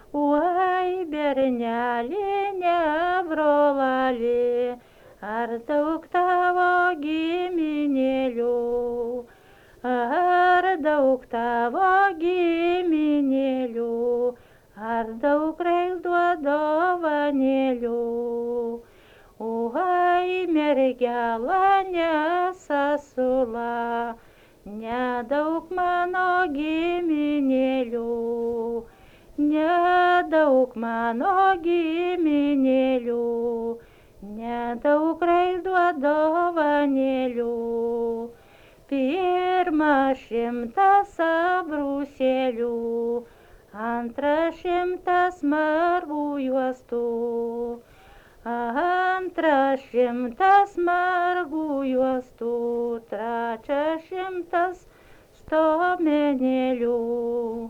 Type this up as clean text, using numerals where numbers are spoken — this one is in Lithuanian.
Oi, berneli, ne brolali, ar daug tavo giminėlių, ar daug tavo giminėlių, ar daug reiks duot dovanėlių. Oi, mergela, nesasula, nedaug mano giminėlių, nedaug mano giminėlių, nedaug reiks duot dovanėlių. Pirmas 100 abrūsėlių, antras 100 margų juostų, antras 100 margų juostų, trečias 100 stomenėlių.